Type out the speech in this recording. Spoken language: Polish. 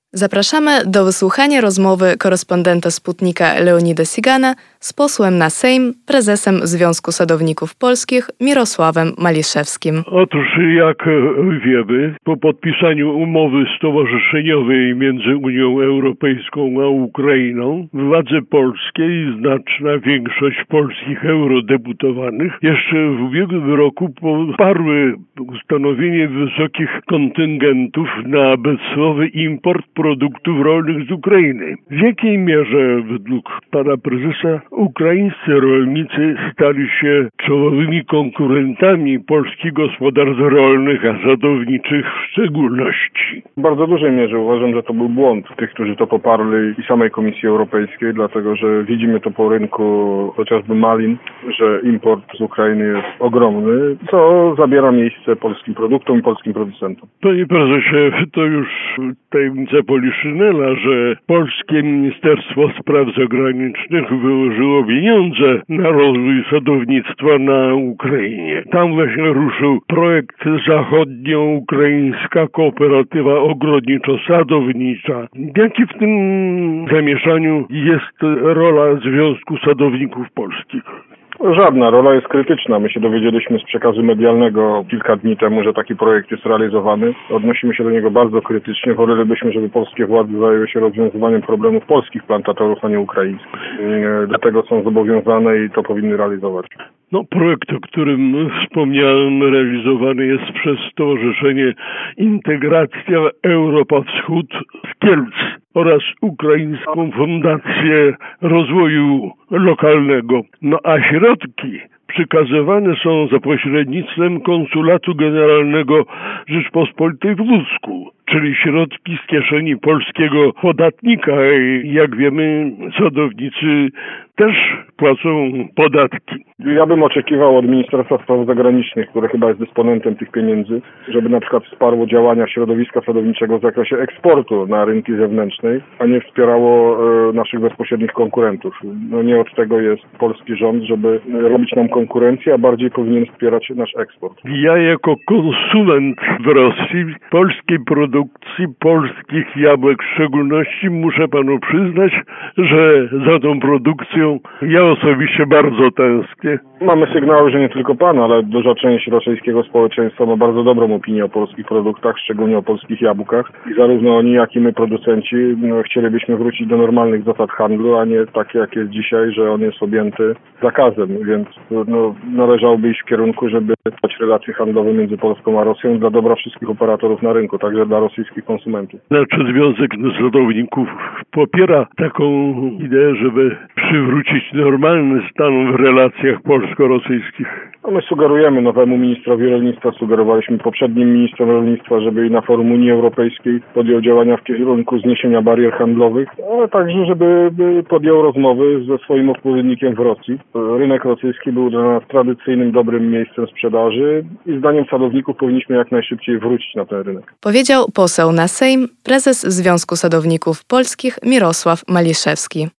Zapraszamy do wysłuchania rozmowy korespondenta Sputnika Leonida Sigana z posłem na Sejm, prezesem Związku Sadowników Polskich Mirosławem Maliszewskim. Otóż, jak wiemy, po podpisaniu umowy stowarzyszeniowej między Unią Europejską a Ukrainą, władze polskie i znaczna większość polskich eurodeputowanych jeszcze w ubiegłym roku poparły ustanowienie wysokich kontyngentów na bezcłowy import produktów rolnych z Ukrainy. W jakiej mierze, według pana prezesa, ukraińscy rolnicy stali się czołowymi konkurentami polskich gospodarstw rolnych, a sadowniczych w szczególności? W bardzo dużej mierze uważam, że to był błąd tych, którzy to poparli i samej Komisji Europejskiej, dlatego że widzimy to po rynku chociażby malin, że import z Ukrainy jest ogromny, co zabiera miejsce polskim produktom i polskim producentom. Panie prezesie, to już tajemnica poliszynela, że polskie Ministerstwo Spraw Zagranicznych wyłożyło pieniądze na rozwój sadownictwa na Ukrainie. Tam właśnie ruszył projekt Zachodnio-Ukraińska Kooperatywa Ogrodniczo-Sadownicza. Jaki w tym zamieszaniu jest rola Związku Sadowników Polskich? Żadna, rola jest krytyczna. My się dowiedzieliśmy z przekazu medialnego kilka dni temu, że taki projekt jest realizowany. Odnosimy się do niego bardzo krytycznie. Wolelibyśmy, żeby polskie władze zajęły się rozwiązywaniem problemów polskich plantatorów, a nie ukraińskich. Dlatego są zobowiązane i to powinny realizować. Projekt, o którym wspomniałem, realizowany jest przez Stowarzyszenie Integracja Europa Wschód z Kielc oraz Ukraińską Fundację Rozwoju Lokalnego. A środki przekazywane są za pośrednictwem Konsulatu Generalnego Rzeczpospolitej w Łódzku, czyli środki z kieszeni polskiego podatnika. I jak wiemy, sadownicy też płacą podatki. Ja bym oczekiwał od Ministerstwa Spraw Zagranicznych, które chyba jest dysponentem tych pieniędzy, żeby na przykład wsparło działania środowiska sadowniczego w zakresie eksportu na rynki zewnętrzne, a nie wspierało naszych bezpośrednich konkurentów. Nie od tego jest polski rząd, żeby robić nam konkurencję, a bardziej powinien wspierać nasz eksport. Ja jako konsument w Rosji polskiej produkcji, polskich jabłek w szczególności, muszę panu przyznać, że za tą produkcją ja osobiście bardzo tęsknię. Mamy sygnały, że nie tylko pan, ale duża część rosyjskiego społeczeństwa ma bardzo dobrą opinię o polskich produktach, szczególnie o polskich jabłkach. I zarówno oni, jak i my, producenci, chcielibyśmy wrócić do normalnych zasad handlu, a nie takie, jak jest dzisiaj, że on jest objęty zakazem. Więc należałoby iść w kierunku, żeby dać relacje handlowe między Polską a Rosją dla dobra wszystkich operatorów na rynku, także dla rosyjskich konsumentów. Związek Sadowników popiera taką ideę, żeby przywrócić normalny stan w relacjach polsko-rosyjskich? My sugerujemy nowemu ministrowi rolnictwa, sugerowaliśmy poprzednim ministrom rolnictwa, żeby i na forum Unii Europejskiej podjął działania w kierunku zniesienia barier handlowych, ale także, żeby podjął rozmowy ze swoim odpowiednikiem w Rosji. Rynek rosyjski był dla nas tradycyjnym, dobrym miejscem sprzedaży i zdaniem sadowników powinniśmy jak najszybciej wrócić na ten rynek. Powiedział poseł na Sejm, prezes Związku Sadowników Polskich Mirosław Maliszewski.